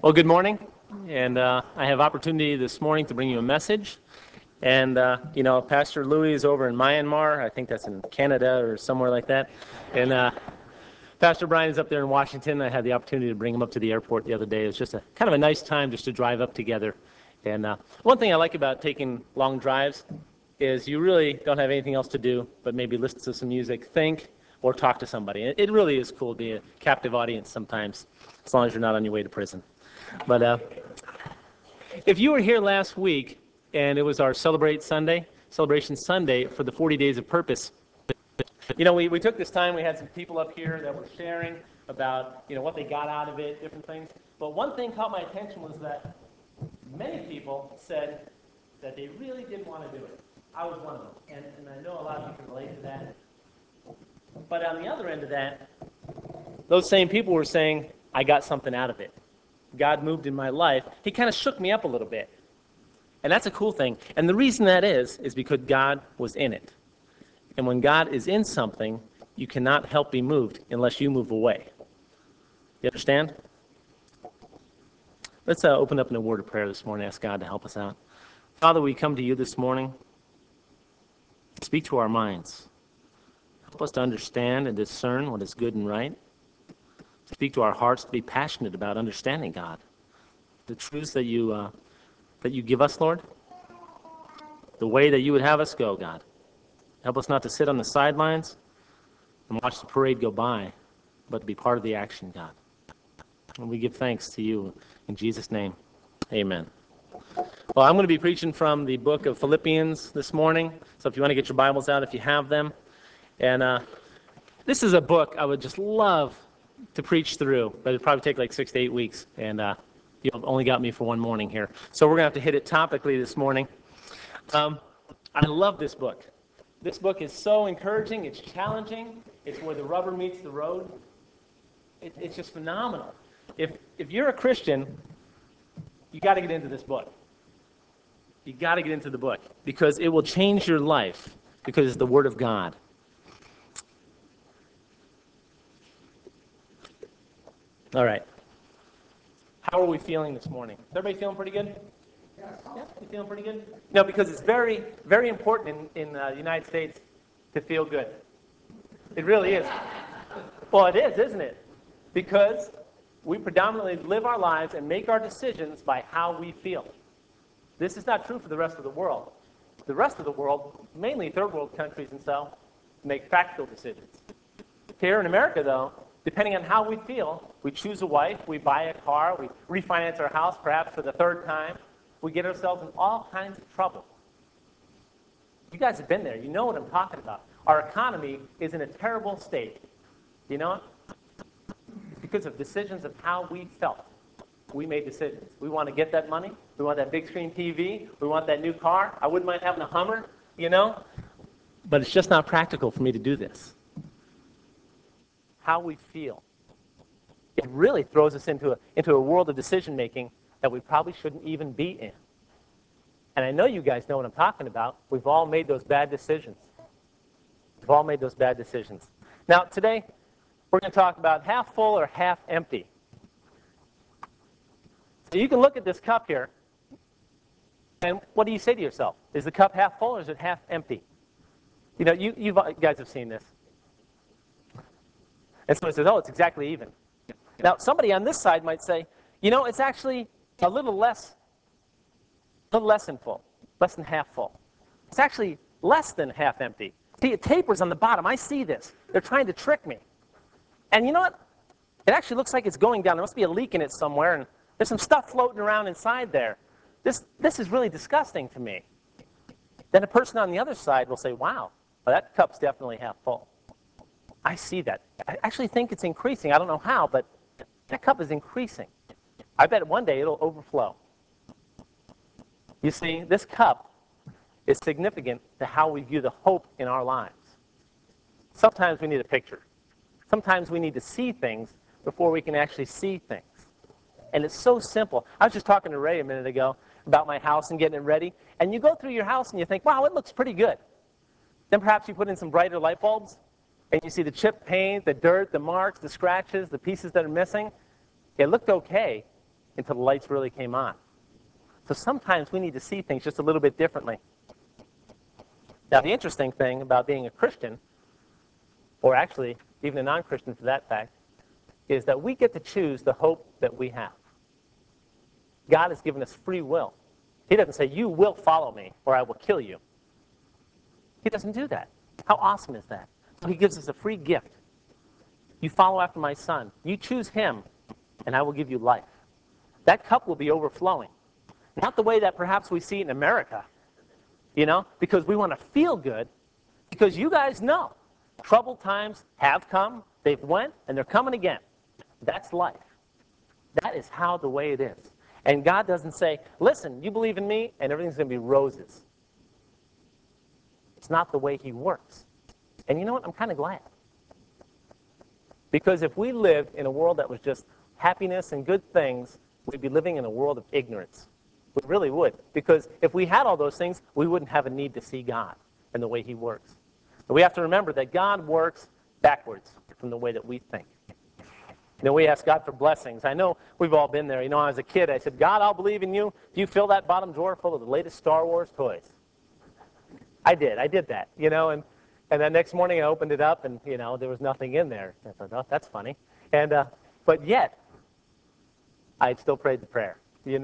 Well, good morning, and I have opportunity this morning to bring you a message. And, Pastor Louis is over in Myanmar. I think that's in Canada or somewhere like that. And Pastor Brian is up there in Washington. I had the opportunity to bring him up to the airport the other day. It was just a kind of a nice time just to drive up together. And one thing I like about taking long drives is you really don't have anything else to do but maybe listen to some music, think, or talk to somebody. It really is cool to be a captive audience sometimes, as long as you're not on your way to prison. But if you were here last week and it was our Celebration Sunday for the 40 Days of Purpose, we took this time, we had some people up here that were sharing about, what they got out of it, different things. But one thing caught my attention was that many people said that they really didn't want to do it. I was one of them. And I know a lot of you can relate to that. But on the other end of that, those same people were saying, I got something out of it. God moved in my life. He kind of shook me up a little bit. And that's a cool thing. And the reason that is because God was in it. And when God is in something, you cannot help be moved unless you move away. You understand? Let's open up in a word of prayer this morning. Ask God to help us out. Father, we come to you this morning. Speak to our minds. Help us to understand and discern what is good and right. Speak to our hearts to be passionate about understanding God. The truths that you give us, Lord. The way that you would have us go, God. Help us not to sit on the sidelines and watch the parade go by, but to be part of the action, God. And we give thanks to you in Jesus' name. Amen. Well, I'm going to be preaching from the book of Philippians this morning. So if you want to get your Bibles out, if you have them. And this is a book I would just love to preach through, but it'd probably take like 6 to 8 weeks, and you've only got me for one morning here. So we're going to have to hit it topically this morning. I love this book. This book is so encouraging. It's challenging. It's where the rubber meets the road. It's just phenomenal. If you're a Christian, you got to get into this book. You got to get into the book because it will change your life because it's the Word of God. All right. How are we feeling this morning? Is everybody feeling pretty good? Yeah, you feeling pretty good? No, because it's very, very important in the United States to feel good. It really is. Well, it is, isn't it? Because we predominantly live our lives and make our decisions by how we feel. This is not true for the rest of the world. The rest of the world, mainly third world countries and so, make practical decisions. Here in America, though, depending on how we feel, we choose a wife, we buy a car, we refinance our house perhaps for the third time. We get ourselves in all kinds of trouble. You guys have been there. You know what I'm talking about. Our economy is in a terrible state. You know it? Because of decisions of how we felt. We made decisions. We want to get that money. We want that big screen TV. We want that new car. I wouldn't mind having a Hummer, But it's just not practical for me to do this. How we feel. It really throws us into a world of decision-making that we probably shouldn't even be in. And I know you guys know what I'm talking about. We've all made those bad decisions. We've all made those bad decisions. Now, today, we're going to talk about half full or half empty. So you can look at this cup here, and what do you say to yourself? Is the cup half full or is it half empty? You guys have seen this. And someone says, oh, it's exactly even. Now, somebody on this side might say, it's actually a little less than full, less than half full. It's actually less than half empty. See, it tapers on the bottom. I see this. They're trying to trick me. And you know what? It actually looks like it's going down. There must be a leak in it somewhere, and there's some stuff floating around inside there. This is really disgusting to me. Then a person on the other side will say, wow, well, that cup's definitely half full. I see that. I actually think it's increasing. I don't know how, but that cup is increasing. I bet one day it'll overflow. You see, this cup is significant to how we view the hope in our lives. Sometimes we need a picture. Sometimes we need to see things before we can actually see things. And it's so simple. I was just talking to Ray a minute ago about my house and getting it ready. And you go through your house and you think, wow, it looks pretty good. Then perhaps you put in some brighter light bulbs and you see the chipped paint, the dirt, the marks, the scratches, the pieces that are missing. It looked okay, until the lights really came on. So sometimes we need to see things just a little bit differently. Now, the interesting thing about being a Christian, or actually even a non-Christian for that fact, is that we get to choose the hope that we have. God has given us free will. He doesn't say, you will follow me or I will kill you. He doesn't do that. How awesome is that? So he gives us a free gift. You follow after my son. You choose him, and I will give you life. That cup will be overflowing. Not the way that perhaps we see it in America, because we want to feel good, because you guys know troubled times have come, they've went, and they're coming again. That's life. That is how the way it is. And God doesn't say, listen, you believe in me, and everything's going to be roses. It's not the way he works. And you know what? I'm kind of glad. Because if we lived in a world that was just happiness and good things, we'd be living in a world of ignorance. We really would. Because if we had all those things, we wouldn't have a need to see God and the way he works. But we have to remember that God works backwards from the way that we think. We ask God for blessings. I know we've all been there. As a kid, I said, God, I'll believe in you. Do you fill that bottom drawer full of the latest Star Wars toys? I did that, and then next morning I opened it up and, there was nothing in there. I thought, oh, that's funny. But yet, I still prayed the prayer,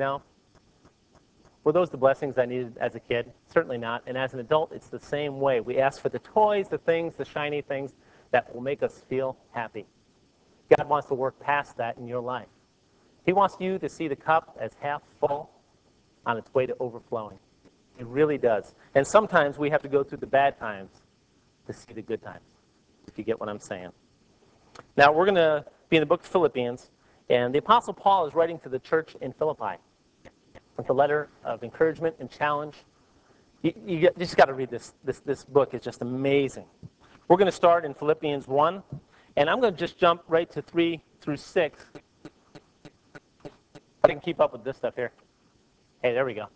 Were those the blessings I needed as a kid? Certainly not. And as an adult, it's the same way. We ask for the toys, the things, the shiny things that will make us feel happy. God wants to work past that in your life. He wants you to see the cup as half full on its way to overflowing. He really does. And sometimes we have to go through the bad times to see the good times, if you get what I'm saying. Now, we're going to be in the book of Philippians, and the Apostle Paul is writing to the church in Philippi. It's a letter of encouragement and challenge. You just got to read this. This book is just amazing. We're going to start in Philippians 1. And I'm going to just jump right to 3 through 6. I can keep up with this stuff here. Hey, there we go.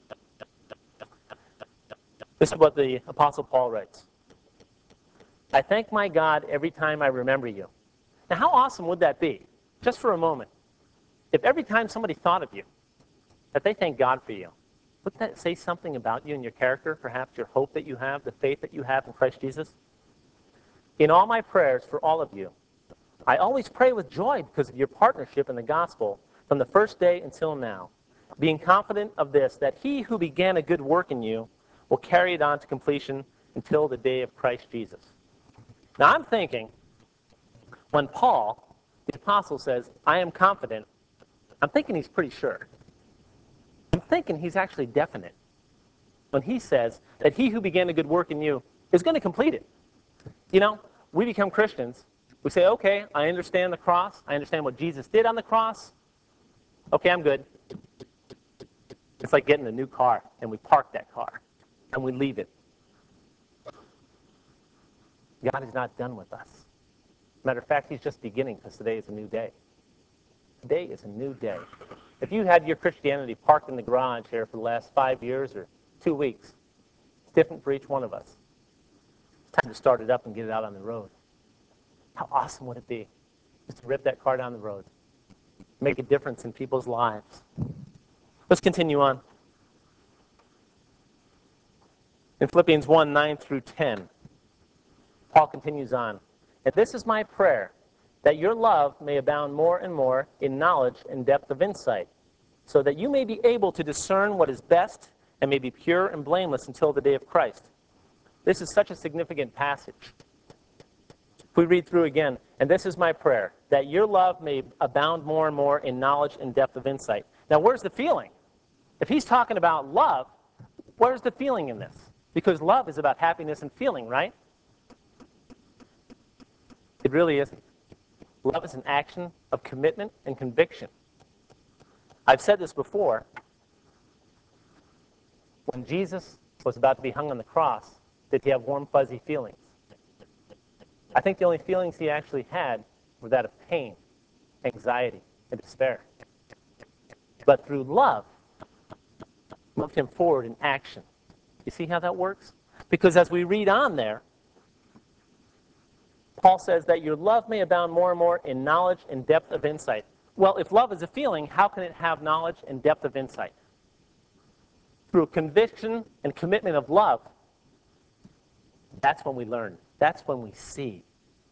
This is what the Apostle Paul writes. I thank my God every time I remember you. Now, how awesome would that be? Just for a moment. If every time somebody thought of you, that they thank God for you, wouldn't that say something about you and your character, perhaps your hope that you have, the faith that you have in Christ Jesus? In all my prayers for all of you, I always pray with joy because of your partnership in the gospel from the first day until now, being confident of this, that he who began a good work in you will carry it on to completion until the day of Christ Jesus. Now I'm thinking, when Paul, the apostle, says, I am confident, I'm thinking he's pretty sure. I'm thinking he's actually definite when he says that he who began a good work in you is going to complete it. We become Christians. We say, okay, I understand the cross. I understand what Jesus did on the cross. Okay, I'm good. It's like getting a new car, and we park that car, and we leave it. God is not done with us. Matter of fact, he's just beginning, because today is a new day. Today is a new day. If you had your Christianity parked in the garage here for the last 5 years or 2 weeks, it's different for each one of us. It's time to start it up and get it out on the road. How awesome would it be just to rip that car down the road, make a difference in people's lives? Let's continue on. In Philippians 1, 9 through 10, Paul continues on. And this is my prayer, that your love may abound more and more in knowledge and depth of insight, so that you may be able to discern what is best and may be pure and blameless until the day of Christ. This is such a significant passage. If we read through again, and this is my prayer, that your love may abound more and more in knowledge and depth of insight. Now, where's the feeling? If he's talking about love, where's the feeling in this? Because love is about happiness and feeling, right? It really isn't. Love is an action of commitment and conviction. I've said this before. When Jesus was about to be hung on the cross, did he have warm, fuzzy feelings? I think the only feelings he actually had were that of pain, anxiety, and despair. But through love, moved him forward in action. You see how that works? Because as we read on there, Paul says that your love may abound more and more in knowledge and depth of insight. Well, if love is a feeling, how can it have knowledge and depth of insight? Through conviction and commitment of love, that's when we learn. That's when we see.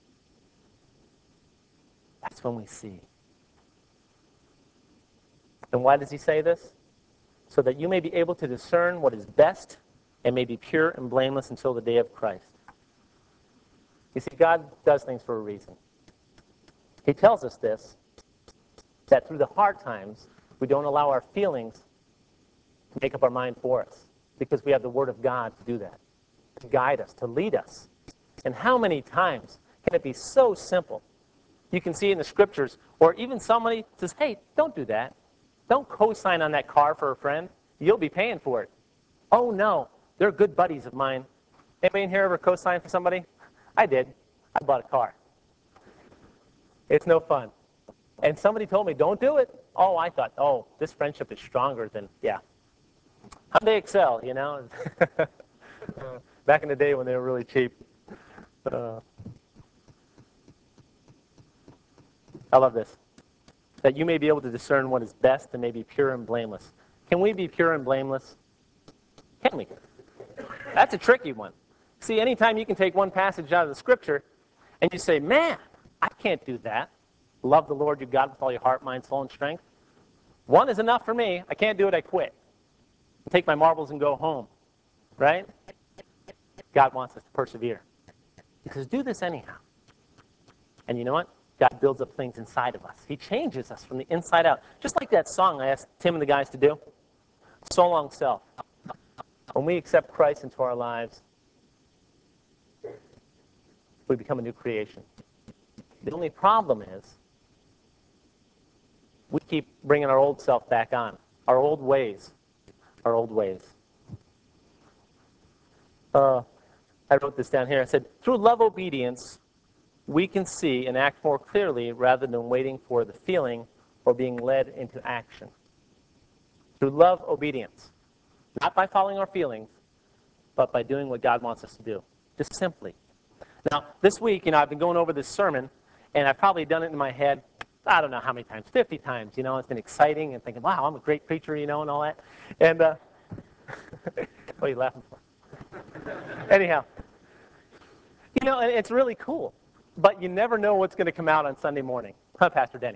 That's when we see. And why does he say this? So that you may be able to discern what is best and may be pure and blameless until the day of Christ. You see, God does things for a reason. He tells us this, that through the hard times, we don't allow our feelings to make up our mind for us, because we have the Word of God to do that, to guide us, to lead us. And how many times can it be so simple? You can see it in the Scriptures, or even somebody says, hey, don't do that. Don't co-sign on that car for a friend. You'll be paying for it. Oh, no, they're good buddies of mine. Anybody in here ever co-signed for somebody? I did. I bought a car. It's no fun. And somebody told me, don't do it. Oh, I thought, oh, this friendship is stronger than, yeah. Hyundai Excel, you know. Back in the day when they were really cheap. I love this. That you may be able to discern what is best and may be pure and blameless. Can we be pure and blameless? Can we? That's a tricky one. See, anytime you can take one passage out of the Scripture and you say, man, I can't do that. Love the Lord your God with all your heart, mind, soul, and strength. One is enough for me. I can't do it, I quit. Take my marbles and go home. Right? God wants us to persevere. He says, do this anyhow. And you know what? God builds up things inside of us. He changes us from the inside out. Just like that song I asked Tim and the guys to do. So Long Self. When we accept Christ into our lives, we become a new creation. The only problem is we keep bringing our old self back on. Our old ways. Our old ways. I wrote this down here. I said, through love obedience, we can see and act more clearly rather than waiting for the feeling or being led into action. Through love obedience. Not by following our feelings, but by doing what God wants us to do. Just simply. Now, this week, I've been going over this sermon, and I've probably done it in my head, I don't know how many times, 50 times, It's been exciting and thinking, wow, I'm a great preacher, and all that. And, what are you laughing for? Anyhow, and it's really cool. But you never know what's going to come out on Sunday morning. Huh, Pastor Denny?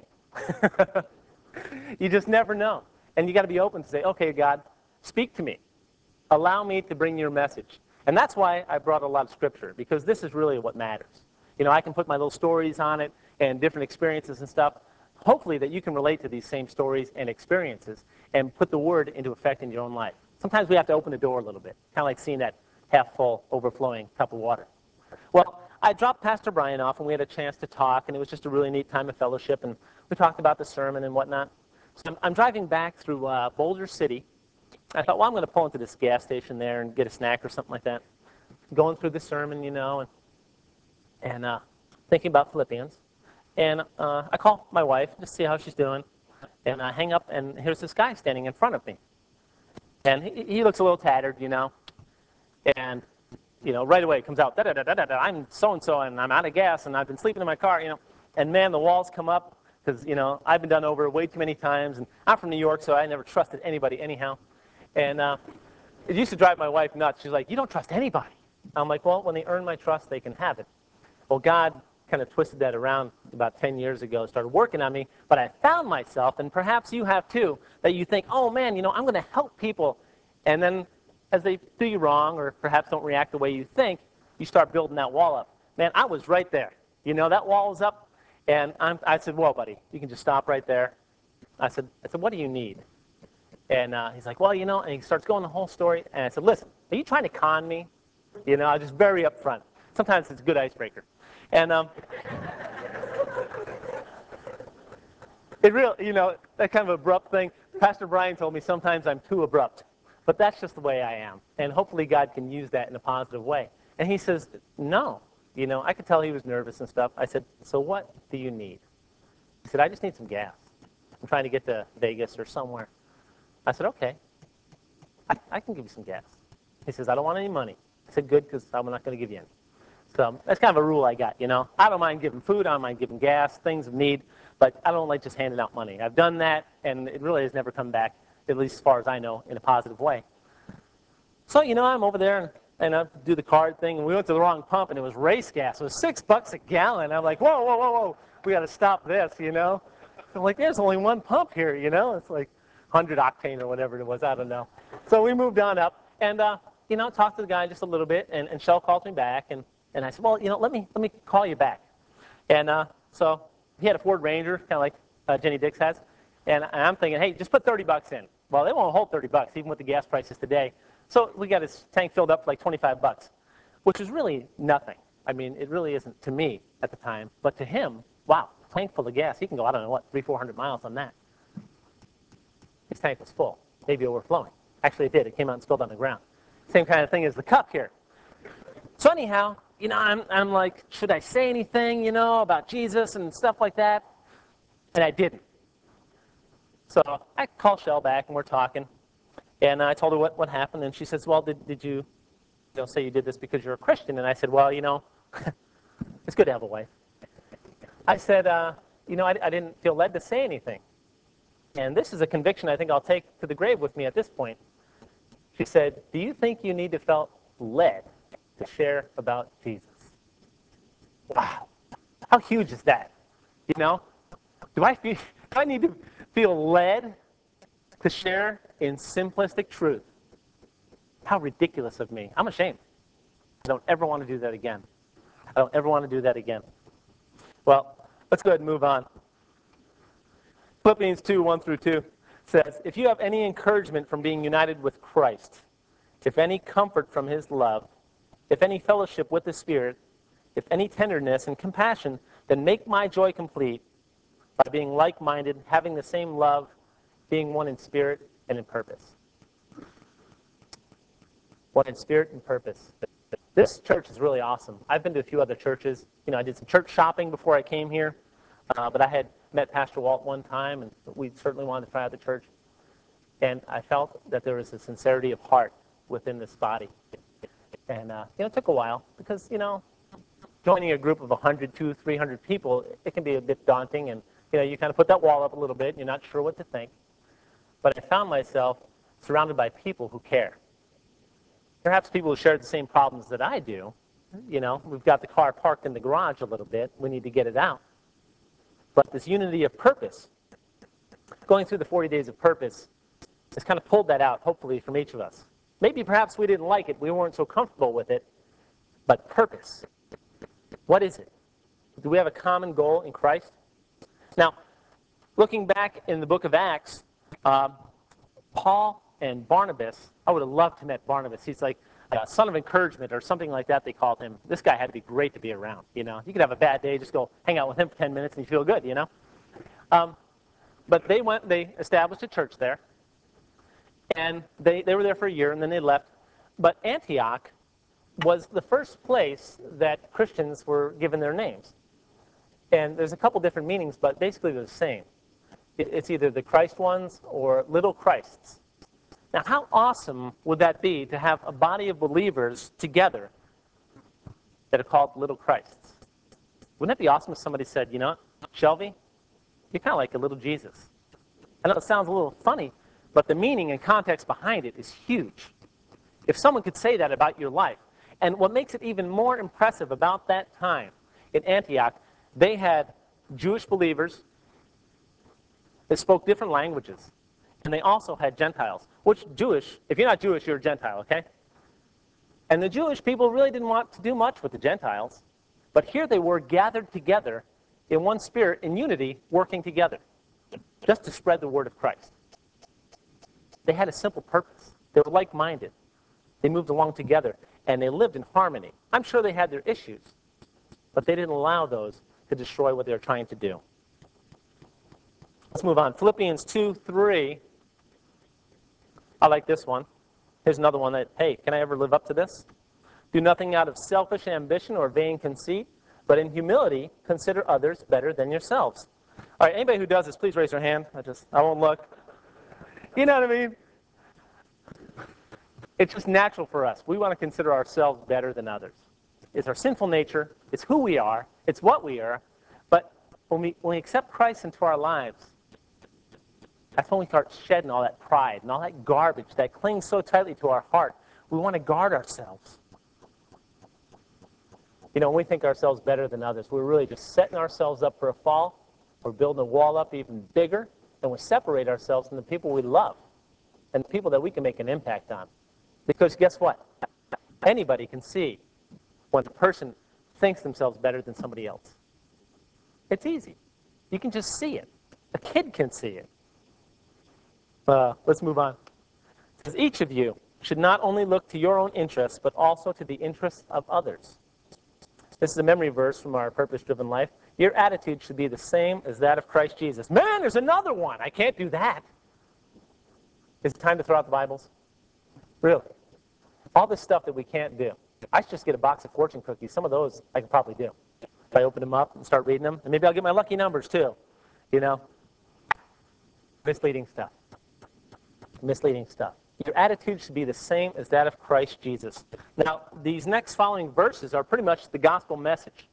You just never know. And you got to be open to say, okay, God, speak to me. Allow me to bring your message. And that's why I brought a lot of Scripture, because this is really what matters. I can put my little stories on it and different experiences and stuff. Hopefully that you can relate to these same stories and experiences and put the Word into effect in your own life. Sometimes we have to open the door a little bit, kind of like seeing that half-full, overflowing cup of water. Well, I dropped Pastor Brian off, and we had a chance to talk, and it was just a really neat time of fellowship, and we talked about the sermon and whatnot. So I'm driving back through Boulder City. I thought, well, I'm going to pull into this gas station there and get a snack or something like that. Going through the sermon, and thinking about Philippians. And I call my wife to see how she's doing, and I hang up, and here's this guy standing in front of me. And he looks a little tattered, and right away it comes out, da-da-da-da-da, I'm so-and-so, and I'm out of gas, and I've been sleeping in my car, And man, the walls come up, because, I've been done over way too many times, and I'm from New York, so I never trusted anybody anyhow. And it used to drive my wife nuts. She's like, you don't trust anybody. I'm like, well, when they earn my trust, they can have it. Well, God kind of twisted that around about 10 years ago, started working on me, but I found myself, and perhaps you have too, that you think, oh man, I'm going to help people, and then as they do you wrong or perhaps don't react the way you think, you start building that wall up. Man, I was right there. That wall is up, and I said, well, buddy, you can just stop right there. I said, what do you need? And he's like, well, and he starts going the whole story, and I said, listen, are you trying to con me? I just very upfront. Sometimes it's a good icebreaker. And it really, that kind of abrupt thing, Pastor Brian told me sometimes I'm too abrupt. But that's just the way I am. And hopefully God can use that in a positive way. And he says, no. I could tell he was nervous and stuff. I said, so what do you need? He said, I just need some gas. I'm trying to get to Vegas or somewhere. I said, okay. I can give you some gas. He says, I don't want any money. I said, good, because I'm not going to give you any. So that's kind of a rule I got, you know. I don't mind giving food, I don't mind giving gas, things of need, but I don't like just handing out money. I've done that, and it really has never come back, at least as far as I know, in a positive way. So, you know, I'm over there, and I do the card thing, and we went to the wrong pump, and it was race gas. It was $6 a gallon. I'm like, whoa, whoa, whoa, whoa, we got to stop this, you know. I'm like, there's only one pump here, you know. It's like 100 octane or whatever it was, I don't know. So we moved on up, and, you know, talked to the guy just a little bit, and Shell called me back, and I said, well, you know, let me call you back. And so he had a Ford Ranger, kind of like Jenny Dix has, and I'm thinking, hey, just put $30 in. Well, they won't hold $30, even with the gas prices today. So we got his tank filled up for like $25, which is really nothing. I mean, it really isn't to me at the time, but to him, wow, tank full of gas. He can go, I don't know, what, 300-400 miles on that. His tank was full, maybe overflowing. Actually, it did. It came out and spilled on the ground. Same kind of thing as the cup here. So anyhow, you know, I'm like, should I say anything, you know, about Jesus and stuff like that? And I didn't. So I called Shell back, and we're talking. And I told her what happened, and she says, well, did you say you did this because you're a Christian? And I said, well, you know, it's good to have a wife. I said, you know, I didn't feel led to say anything. And this is a conviction I think I'll take to the grave with me at this point. She said, do you think you need to feel led to share about Jesus? Wow. How huge is that? You know? Do I need to feel led to share in simplistic truth? How ridiculous of me. I'm ashamed. I don't ever want to do that again. I don't ever want to do that again. Well, let's go ahead and move on. Philippians 2:1-2 says, if you have any encouragement from being united with Christ, if any comfort from his love, if any fellowship with the Spirit, if any tenderness and compassion, then make my joy complete by being like-minded, having the same love, being one in spirit and in purpose. One in spirit and purpose. This church is really awesome. I've been to a few other churches. You know, I did some church shopping before I came here, but I had met Pastor Walt one time, and we certainly wanted to try out the church. And I felt that there was a sincerity of heart within this body. And, you know, it took a while because, you know, joining a group of 100, 200, 300 people, it can be a bit daunting, and, you know, you kind of put that wall up a little bit, and you're not sure what to think. But I found myself surrounded by people who care. Perhaps people who share the same problems that I do. You know, we've got the car parked in the garage a little bit. We need to get it out. But this unity of purpose, going through the 40 days of purpose, has kind of pulled that out, hopefully, from each of us. Maybe perhaps we didn't like it. We weren't so comfortable with it. But purpose, what is it? Do we have a common goal in Christ? Now, looking back in the book of Acts, Paul and Barnabas, I would have loved to met Barnabas. He's like a son of encouragement or something like that they called him. This guy had to be great to be around, you know. You could have a bad day, just go hang out with him for 10 minutes and you feel good, you know. But they established a church there. And they were there for a year and then they left. But Antioch was the first place that Christians were given their names. And there's a couple different meanings, but basically they're the same. It's either the Christ ones or little Christs. Now, how awesome would that be to have a body of believers together that are called little Christs? Wouldn't that be awesome if somebody said, you know, Shelby, you're kind of like a little Jesus. I know it sounds a little funny, but the meaning and context behind it is huge. If someone could say that about your life, and what makes it even more impressive about that time in Antioch, they had Jewish believers that spoke different languages. And they also had Gentiles, which Jewish, if you're not Jewish, you're a Gentile, okay? And the Jewish people really didn't want to do much with the Gentiles. But here they were gathered together in one spirit, in unity, working together, just to spread the word of Christ. They had a simple purpose. They were like-minded. They moved along together, and they lived in harmony. I'm sure they had their issues, but they didn't allow those to destroy what they were trying to do. Let's move on. Philippians 2:3. I like this one. Here's another one that, hey, can I ever live up to this? Do nothing out of selfish ambition or vain conceit, but in humility consider others better than yourselves. All right, anybody who does this, please raise your hand. I won't look. You know what I mean? It's just natural for us. We want to consider ourselves better than others. is our sinful nature. It's who we are. It's what we are. But when we accept Christ into our lives, that's when we start shedding all that pride and all that garbage that clings so tightly to our heart. We want to guard ourselves. When we think ourselves better than others, we're really just setting ourselves up for a fall. We're building a wall up even bigger, and we separate ourselves from the people we love and the people that we can make an impact on. Because guess what? Anybody can see when a person thinks themselves better than somebody else. It's easy. You can just see it. A kid can see it. Let's move on. It says, each of you should not only look to your own interests, but also to the interests of others. This is a memory verse from our Purpose-Driven Life. Your attitude should be the same as that of Christ Jesus. Man, there's another one. I can't do that. Is it time to throw out the Bibles? Really? All this stuff that we can't do. I should just get a box of fortune cookies. Some of those I could probably do. If I open them up and start reading them, and maybe I'll get my lucky numbers too. Misleading stuff. Misleading stuff. Your attitude should be the same as that of Christ Jesus. Now, these next following verses are pretty much the gospel message.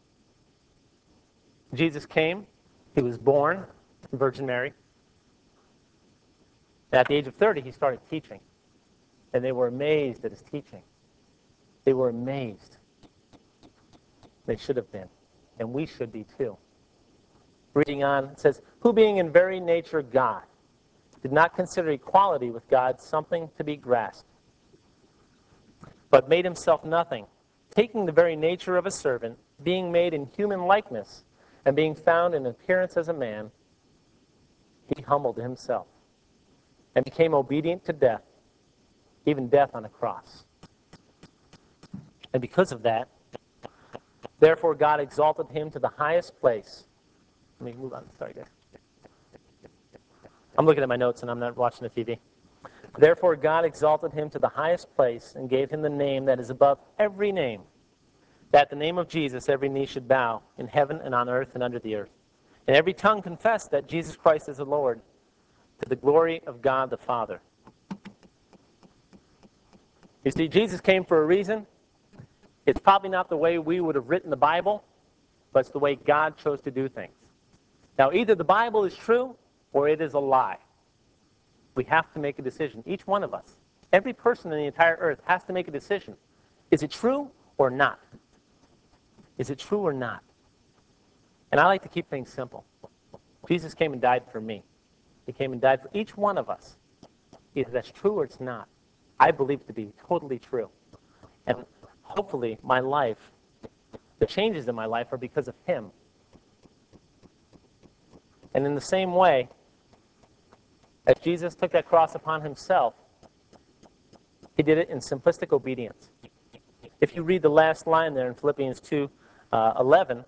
Jesus came. He was born from Virgin Mary. At the age of 30, he started teaching. And they were amazed at his teaching. They were amazed. They should have been. And we should be too. Reading on, it says, who being in very nature God, did not consider equality with God something to be grasped, but made himself nothing, taking the very nature of a servant, being made in human likeness, and being found in appearance as a man, he humbled himself and became obedient to death, even death on a cross. And because of that, therefore God exalted him to the highest place. Let me move on. Sorry, guys. I'm looking at my notes and I'm not watching the TV. Therefore God exalted him to the highest place and gave him the name that is above every name, that at the name of Jesus every knee should bow in heaven and on earth and under the earth, and every tongue confess that Jesus Christ is the Lord, to the glory of God the Father. You see, Jesus came for a reason. It's probably not the way we would have written the Bible, but it's the way God chose to do things. Now, either the Bible is true or it is a lie. We have to make a decision. Each one of us, every person on the entire earth has to make a decision. Is it true or not? Is it true or not? And I like to keep things simple. Jesus came and died for me. He came and died for each one of us. Either that's true or it's not. I believe it to be totally true. And hopefully my life, the changes in my life are because of him. And in the same way, as Jesus took that cross upon himself, he did it in simplistic obedience. If you read the last line there in Philippians 2:11,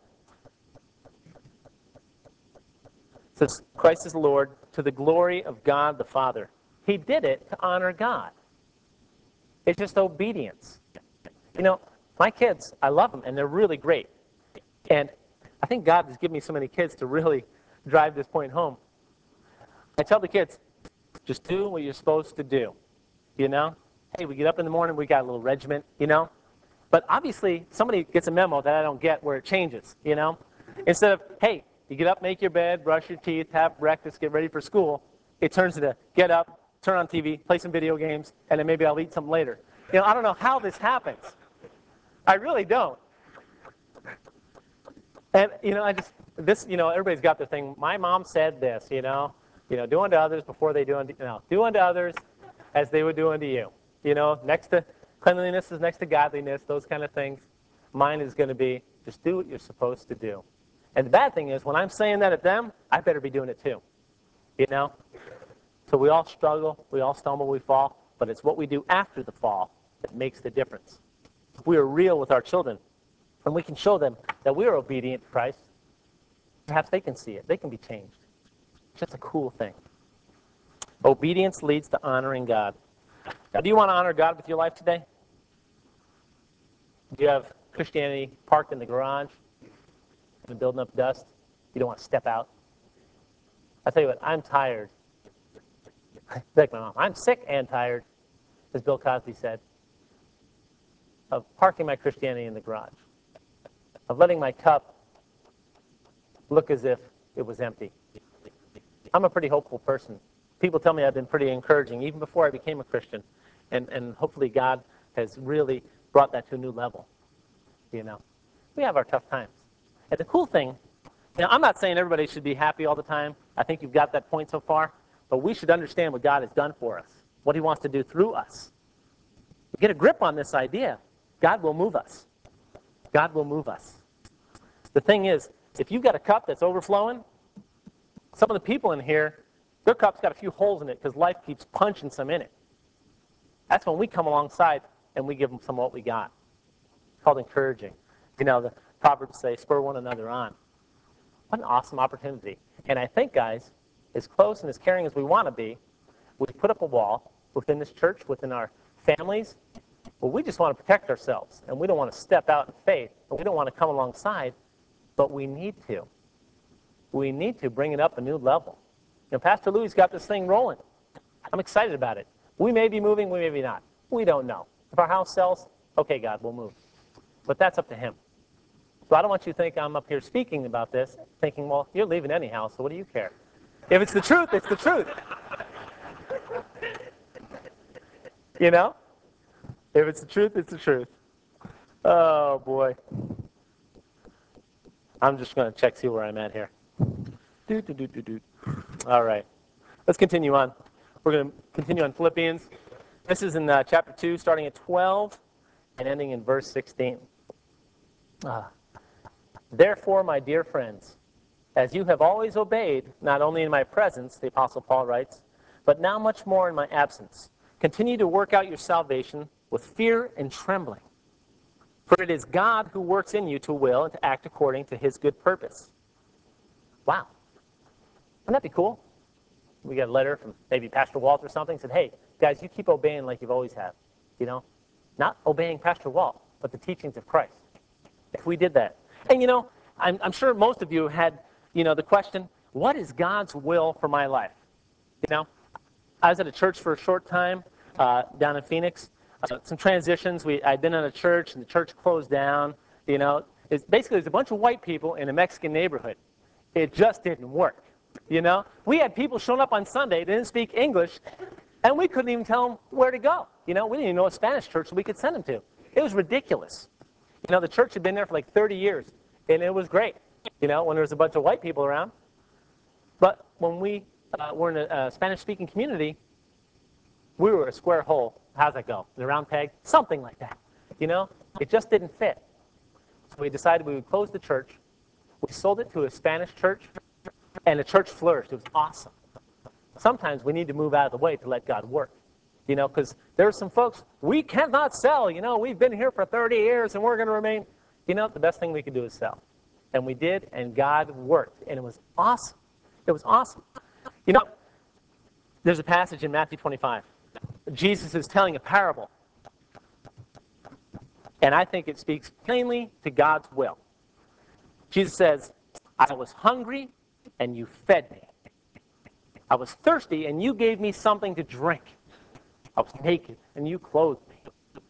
it says, Christ is Lord, to the glory of God the Father. He did it to honor God. It's just obedience. My kids, I love them, and they're really great. And I think God has given me so many kids to really drive this point home. I tell the kids, just do what you're supposed to do. Hey, we get up in the morning, we got a little regiment, But obviously, somebody gets a memo that I don't get where it changes, Instead of, hey, you get up, make your bed, brush your teeth, have breakfast, get ready for school, it turns into get up, turn on TV, play some video games, and then maybe I'll eat something later. I don't know how this happens. I really don't. And, everybody's got their thing. My mom said this, do unto others before they do unto others as they would do unto you. Next to cleanliness is next to godliness, those kind of things. Mine is going to be just do what you're supposed to do. And the bad thing is, when I'm saying that at them, I better be doing it too. So we all struggle, we all stumble, we fall, but it's what we do after the fall that makes the difference. If we are real with our children, and we can show them that we are obedient to Christ, perhaps they can see it. They can be changed. It's just a cool thing. Obedience leads to honoring God. Now, do you want to honor God with your life today? Do you have Christianity parked in the garage and building up dust? You don't want to step out? I tell you what, I'm tired. Like my mom, I'm sick and tired, as Bill Cosby said. of parking my Christianity in the garage, of letting my cup look as if it was empty. I'm a pretty hopeful person. People tell me I've been pretty encouraging, even before I became a Christian. And hopefully God has really brought that to a new level. You know, we have our tough times. And the cool thing, now I'm not saying everybody should be happy all the time. I think you've got that point so far. But we should understand what God has done for us, what he wants to do through us. Get a grip on this idea. God will move us. God will move us. The thing is, if you've got a cup that's overflowing, some of the people in here, their cup's got a few holes in it because life keeps punching some in it. That's when we come alongside and we give them some of what we got. It's called encouraging. You know, the Proverbs say, spur one another on. What an awesome opportunity. And I think, guys, as close and as caring as we want to be, we put up a wall within this church, within our families. Well, we just want to protect ourselves, and we don't want to step out in faith, and we don't want to come alongside, but we need to. We need to bring it up a new level. You know, Pastor Louie's got this thing rolling. I'm excited about it. We may be moving, we may be not. We don't know. If our house sells, okay, God, we'll move. But that's up to him. So I don't want you to think I'm up here speaking about this, thinking, well, you're leaving anyhow, so what do you care? If it's the truth, it's the truth. You know? If it's the truth, it's the truth. Oh, boy. I'm just going to see where I'm at here. All right. Let's continue on. We're going to continue on Philippians. This is in chapter 2, starting at 12 and ending in verse 16. Therefore, my dear friends, as you have always obeyed, not only in my presence, the Apostle Paul writes, but now much more in my absence, continue to work out your salvation with fear and trembling. For it is God who works in you to will and to act according to his good purpose. Wow. Wouldn't that be cool? We got a letter from maybe Pastor Walt or something, said, hey, guys, you keep obeying like you've always have. You know? Not obeying Pastor Walt, but the teachings of Christ. If we did that. And you know, I'm sure most of you had, you know, the question, what is God's will for my life? You know, I was at a church for a short time down in Phoenix. Some transitions. I'd been in a church, and the church closed down. You know, basically there's a bunch of white people in a Mexican neighborhood. It just didn't work. You know, we had people showing up on Sunday, they didn't speak English, and we couldn't even tell them where to go. You know, we didn't even know a Spanish church we could send them to. It was ridiculous. You know, the church had been there for like 30 years, and it was great, you know, when there was a bunch of white people around. But when we were in a Spanish-speaking community, we were a square hole. How's that go? The round peg? Something like that. You know, it just didn't fit. So we decided we would close the church. We sold it to a Spanish church, and the church flourished. It was awesome. Sometimes we need to move out of the way to let God work. You know, because there are some folks, we cannot sell. You know, we've been here for 30 years, and we're going to remain. You know, the best thing we could do is sell. And we did, and God worked, and it was awesome. It was awesome. You know, there's a passage in Matthew 25. Jesus is telling a parable. And I think it speaks plainly to God's will. Jesus says, I was hungry, and you fed me. I was thirsty, and you gave me something to drink. I was naked, and you clothed me.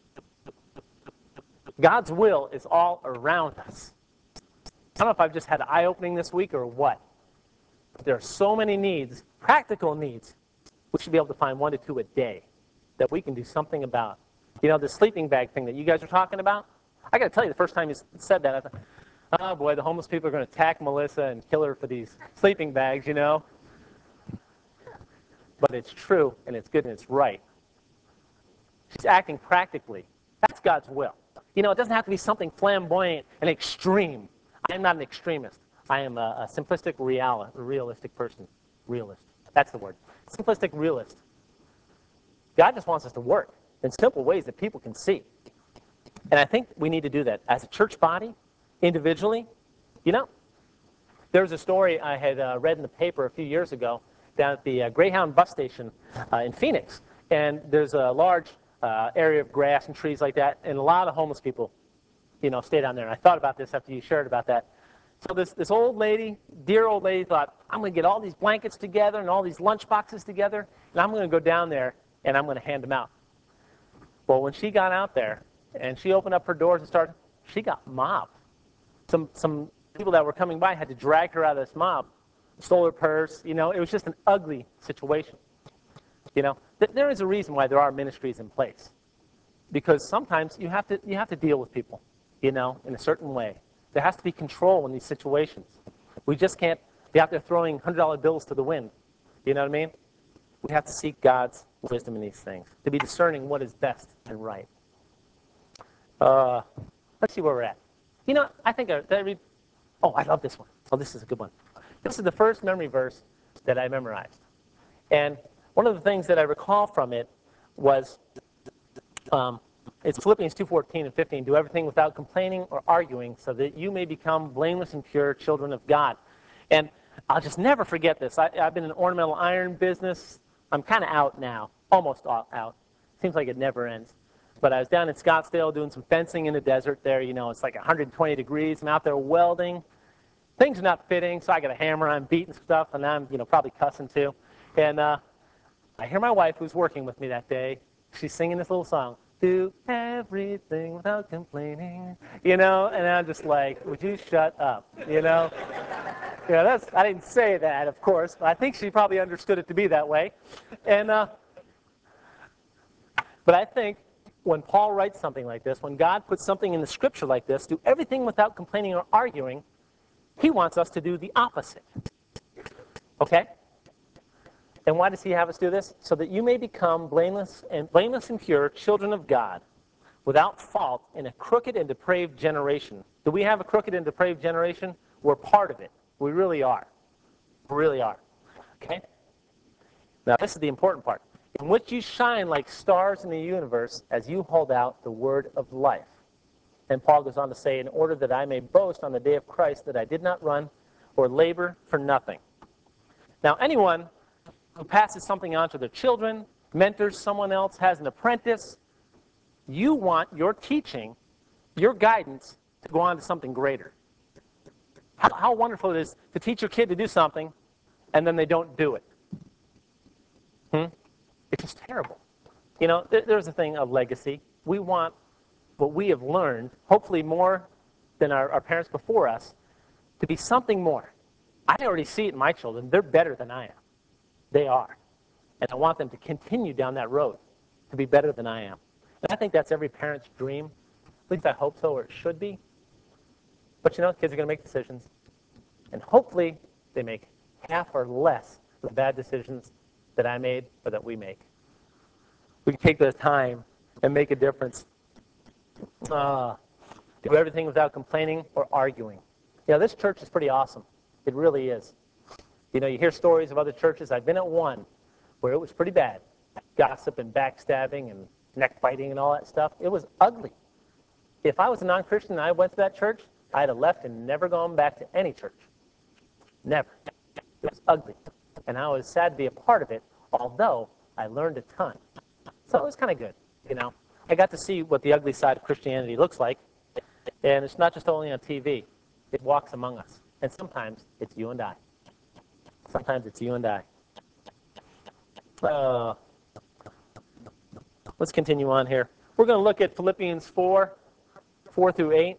God's will is all around us. I don't know if I've just had an eye-opening this week or what. But there are so many needs, practical needs, we should be able to find 1 to 2 a day that we can do something about. You know, the sleeping bag thing that you guys are talking about? I got to tell you, the first time you said that, I thought, oh boy, the homeless people are going to attack Melissa and kill her for these sleeping bags, you know? But it's true, and it's good, and it's right. She's acting practically. That's God's will. You know, it doesn't have to be something flamboyant and extreme. I am not an extremist. I am a simplistic realistic person. Realist. That's the word. Simplistic realist. God just wants us to work in simple ways that people can see. And I think we need to do that as a church body, individually. You know, there was a story I had read in the paper a few years ago down at the Greyhound bus station in Phoenix. And there's a large area of grass and trees like that, and a lot of homeless people, you know, stay down there. And I thought about this after you shared about that. So this old lady, dear old lady, thought, I'm going to get all these blankets together and all these lunch boxes together, and I'm going to go down there, and I'm going to hand them out. Well, when she got out there, And she opened up her doors and she got mobbed. Some people that were coming by had to drag her out of this mob, stole her purse. It was just an ugly situation. There is a reason why there are ministries in place, because sometimes you have to deal with people, in a certain way. There has to be control in these situations. We just can't be out there throwing $100 bills to the wind. You know what I mean? We have to seek God's wisdom in these things, to be discerning what is best and right. Let's see where we're at. I think did I read? Oh, I love this one. Oh, this is a good one. This is the first memory verse that I memorized. And one of the things that I recall from it was, it's Philippians 2:14 and 15. Do everything without complaining or arguing, so that you may become blameless and pure children of God. And I'll just never forget this. I've been in the ornamental iron business. I'm kind of out now, almost out. Seems like it never ends. But I was down in Scottsdale doing some fencing in the desert there. It's like 120 degrees. I'm out there welding. Things are not fitting, so I got a hammer. I'm beating stuff, and I'm probably cussing too. And I hear my wife, who's working with me that day. She's singing this little song. Do everything without complaining. And I'm just like, would you shut up? I didn't say that, of course, but I think she probably understood it to be that way. And but I think when Paul writes something like this, when God puts something in the Scripture like this, do everything without complaining or arguing, he wants us to do the opposite. Okay? And why does he have us do this? So that you may become blameless and pure children of God, without fault in a crooked and depraved generation. Do we have a crooked and depraved generation? We're part of it. We really are. We really are. Okay? Now, this is the important part. In which you shine like stars in the universe as you hold out the word of life. And Paul goes on to say, in order that I may boast on the day of Christ that I did not run or labor for nothing. Now, anyone who passes something on to their children, mentors someone else, has an apprentice, you want your teaching, your guidance, to go on to something greater. How wonderful it is to teach your kid to do something, and then they don't do it. It's just terrible. There's a thing of legacy. We want what we have learned, hopefully more than our parents before us, to be something more. I already see it in my children. They're better than I am. They are. And I want them to continue down that road, to be better than I am. And I think that's every parent's dream. At least I hope so, or it should be. But kids are going to make decisions. And hopefully they make half or less of the bad decisions that I made or that we make. We can take the time and make a difference. Do everything without complaining or arguing. This church is pretty awesome. It really is. You hear stories of other churches. I've been at one where it was pretty bad. Gossip and backstabbing and neck biting and all that stuff. It was ugly. If I was a non-Christian and I went to that church, I'd have left and never gone back to any church. Never. It was ugly. And I was sad to be a part of it, although I learned a ton. So it was kind of good, I got to see what the ugly side of Christianity looks like. And it's not just only on TV. It walks among us. And sometimes it's you and I. Sometimes it's you and I. Let's continue on here. We're going to look at Philippians 4 through 8.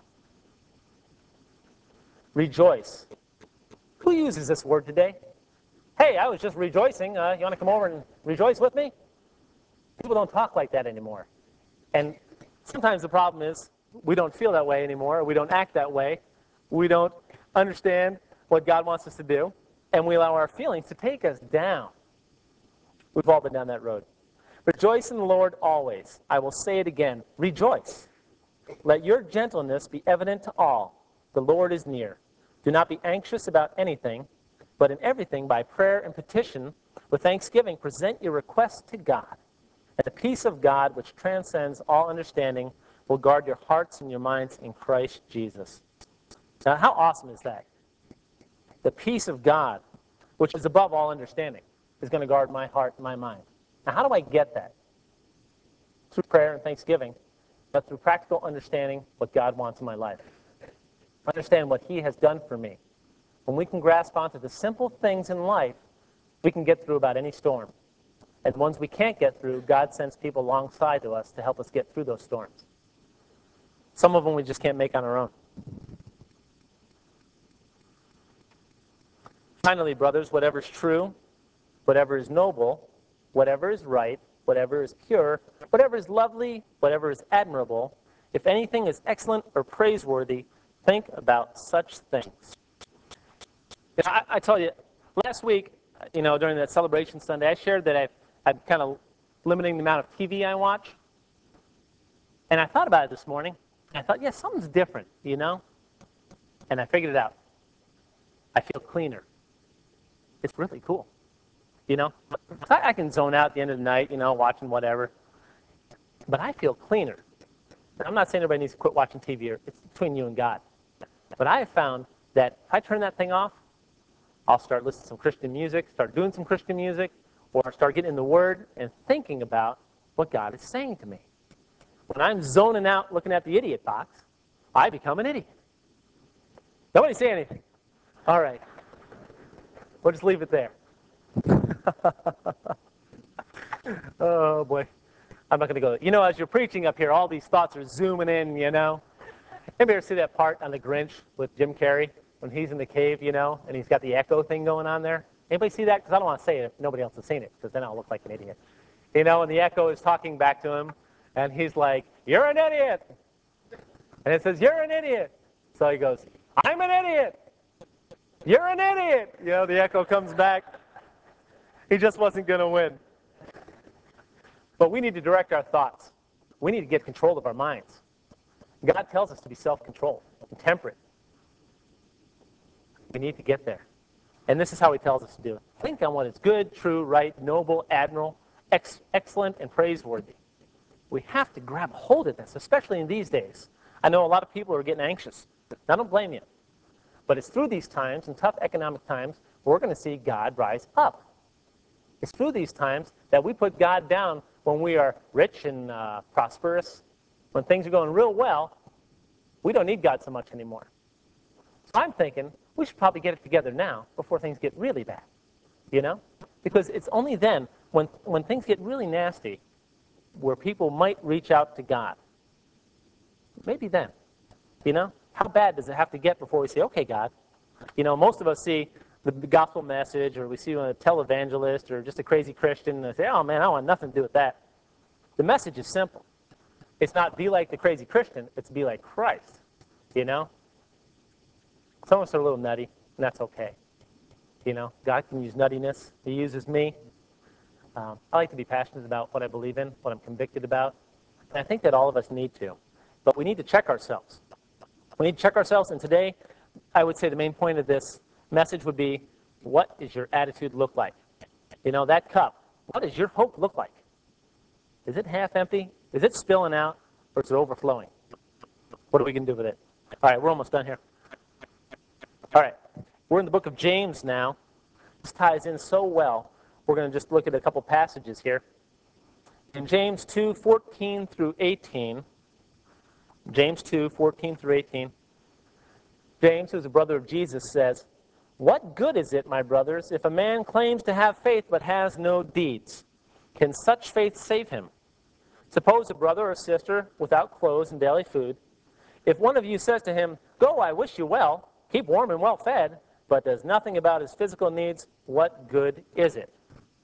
Rejoice. Who uses this word today? Hey, I was just rejoicing. You want to come over and rejoice with me? People don't talk like that anymore. And sometimes the problem is we don't feel that way anymore. Or we don't act that way. We don't understand what God wants us to do. And we allow our feelings to take us down. We've all been down that road. Rejoice in the Lord always. I will say it again. Rejoice. Let your gentleness be evident to all. The Lord is near. Do not be anxious about anything, but in everything by prayer and petition, with thanksgiving, present your requests to God. And the peace of God, which transcends all understanding, will guard your hearts and your minds in Christ Jesus. Now, how awesome is that? The peace of God, which is above all understanding, is going to guard my heart and my mind. Now, how do I get that? Through prayer and thanksgiving, but through practical understanding what God wants in my life. Understand what He has done for me. When we can grasp onto the simple things in life, we can get through about any storm. And the ones we can't get through, God sends people alongside of us to help us get through those storms. Some of them we just can't make on our own. Finally, brothers, whatever is true, whatever is noble, whatever is right, whatever is pure, whatever is lovely, whatever is admirable, if anything is excellent or praiseworthy, think about such things. I tell you, last week, during that celebration Sunday, I shared that I'm kind of limiting the amount of TV I watch. And I thought about it this morning. And I thought, yeah, something's different, And I figured it out. I feel cleaner. It's really cool, I can zone out at the end of the night, watching whatever. But I feel cleaner. I'm not saying everybody needs to quit watching TV. It's between you and God. But I have found that if I turn that thing off, I'll start listening to some Christian music, start doing some Christian music, or start getting in the Word and thinking about what God is saying to me. When I'm zoning out looking at the idiot box, I become an idiot. Nobody say anything. All right. We'll just leave it there. Oh, boy. I'm not going to go there. As you're preaching up here, all these thoughts are zooming in, Anybody ever see that part on The Grinch with Jim Carrey when he's in the cave, and he's got the echo thing going on there? Anybody see that? Because I don't want to say it if nobody else has seen it, because then I'll look like an idiot. And the echo is talking back to him, and he's like, "You're an idiot." And it says, "You're an idiot." So he goes, "I'm an idiot. You're an idiot." The echo comes back. He just wasn't going to win. But we need to direct our thoughts. We need to get control of our minds. God tells us to be self-controlled and temperate. We need to get there. And this is how he tells us to do it. Think on what is good, true, right, noble, admirable, excellent, and praiseworthy. We have to grab hold of this, especially in these days. I know a lot of people are getting anxious. I don't blame you. But it's through these times, and tough economic times, we're going to see God rise up. It's through these times that we put God down when we are rich and prosperous. When things are going real well, we don't need God so much anymore. So I'm thinking we should probably get it together now before things get really bad. Because it's only then, when things get really nasty, where people might reach out to God. Maybe then. How bad does it have to get before we say, "Okay, God"? Most of us see the gospel message, or we see a televangelist, or just a crazy Christian, and say, "Oh man, I want nothing to do with that." The message is simple. It's not be like the crazy Christian, it's be like Christ. Some of us are a little nutty, and that's okay. God can use nuttiness. He uses me. I like to be passionate about what I believe in, what I'm convicted about. And I think that all of us need to. But we need to check ourselves. We need to check ourselves, and today, I would say the main point of this message would be, what does your attitude look like? That cup, what does your hope look like? Is it half empty? Is it spilling out? Or is it overflowing? What are we going to do with it? All right, we're almost done here. All right, we're in the book of James now. This ties in so well. We're going to just look at a couple passages here. In James 2:14 through 18, James 2:14 through 18, James, who's a brother of Jesus, says, "What good is it, my brothers, if a man claims to have faith but has no deeds? Can such faith save him? Suppose a brother or sister without clothes and daily food. If one of you says to him, 'Go, I wish you well, keep warm and well fed,' but does nothing about his physical needs, what good is it?"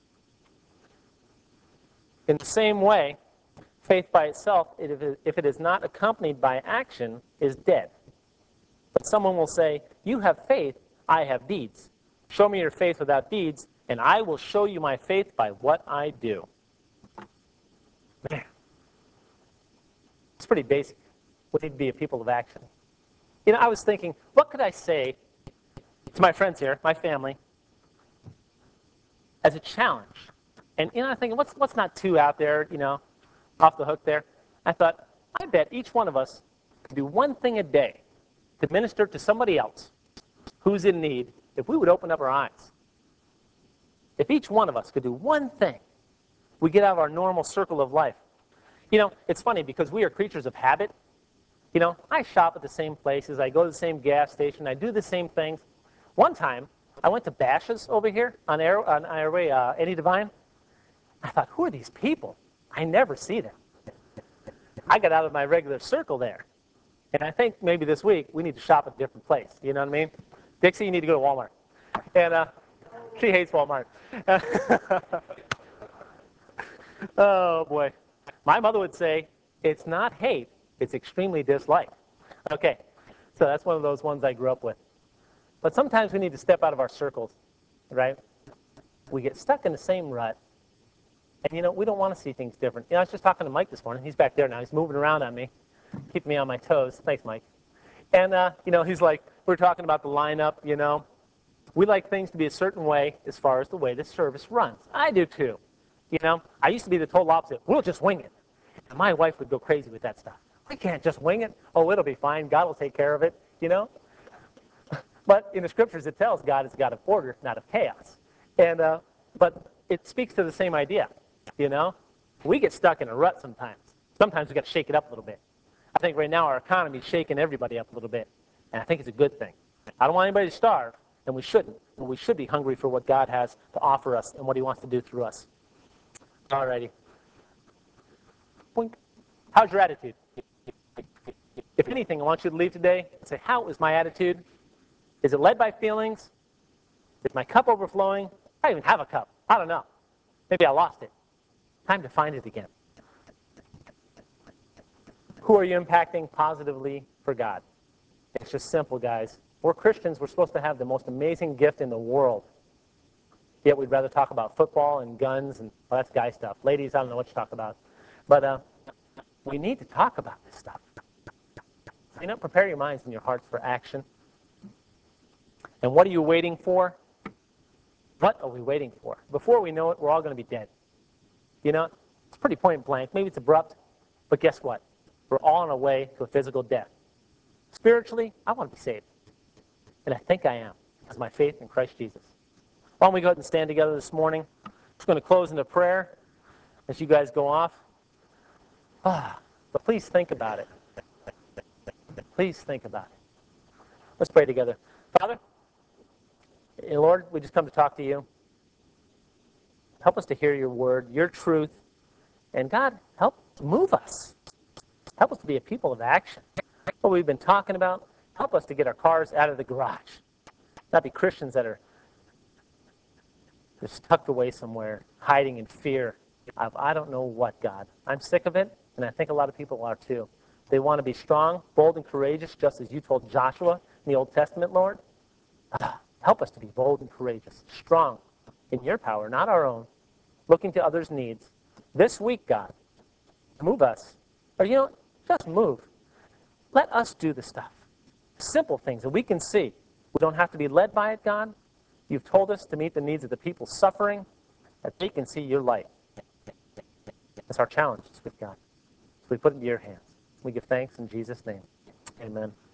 In the same way, faith by itself, if it is not accompanied by action, is dead. But someone will say, "You have faith, I have deeds. Show me your faith without deeds, and I will show you my faith by what I do." Man, it's pretty basic. We need to be a people of action. I was thinking, what could I say to my friends here, my family, as a challenge? And I'm thinking, what's not too out there, off the hook there? I thought, I bet each one of us could do one thing a day to minister to somebody else who's in need if we would open up our eyes. If each one of us could do one thing, we get out of our normal circle of life. It's funny because we are creatures of habit. I shop at the same places, I go to the same gas station, I do the same things. One time, I went to Bash's over here on our way, Eddie Devine. I thought, who are these people? I never see them. I got out of my regular circle there. And I think maybe this week we need to shop at a different place. You know what I mean? Dixie, you need to go to Walmart. And she hates Walmart. Oh, boy. My mother would say, it's not hate, it's extremely dislike. Okay, so that's one of those ones I grew up with. But sometimes we need to step out of our circles, right? We get stuck in the same rut. And, we don't want to see things different. I was just talking to Mike this morning. He's back there now. He's moving around on me, keeping me on my toes. Thanks, Mike. And, he's like, we're talking about the lineup, We like things to be a certain way as far as the way the service runs. I do, too. I used to be the total opposite. We'll just wing it. And my wife would go crazy with that stuff. We can't just wing it. Oh, it'll be fine. God will take care of it, But in the scriptures, it tells God is God of order, not of chaos. But it speaks to the same idea, We get stuck in a rut sometimes. Sometimes we got to shake it up a little bit. I think right now our economy is shaking everybody up a little bit. And I think it's a good thing. I don't want anybody to starve, and we shouldn't. But we should be hungry for what God has to offer us and what he wants to do through us. All righty. How's your attitude? If anything, I want you to leave today and say, how is my attitude? Is it led by feelings? Is my cup overflowing? I don't even have a cup. I don't know. Maybe I lost it. Time to find it again. Who are you impacting positively for God? It's just simple, guys. We're Christians. We're supposed to have the most amazing gift in the world. Yet we'd rather talk about football and guns and, well, that's guy stuff. Ladies, I don't know what to talk about. But we need to talk about this stuff. Prepare your minds and your hearts for action. And what are you waiting for? What are we waiting for? Before we know it, we're all going to be dead. It's pretty point blank. Maybe it's abrupt, but guess what? We're all on our way to a physical death. Spiritually, I want to be saved. And I think I am, because of my faith in Christ Jesus. Why don't we go ahead and stand together this morning? I'm just going to close in a prayer as you guys go off. But please think about it. Please think about it. Let's pray together. Father, Lord, we just come to talk to you. Help us to hear your word, your truth. And God, help move us. Help us to be a people of action. What we've been talking about, help us to get our cars out of the garage. Not be Christians that are just tucked away somewhere, hiding in fear of I don't know what, God. I'm sick of it, and I think a lot of people are too. They want to be strong, bold, and courageous, just as you told Joshua in the Old Testament, Lord. Help us to be bold and courageous, strong in your power, not our own, looking to others' needs. This week, God, move us. Or, just move. Let us do the stuff. Simple things that we can see. We don't have to be led by it, God. You've told us to meet the needs of the people suffering, that they can see your light. That's our challenge with God. So we put it into your hands. We give thanks in Jesus' name. Amen.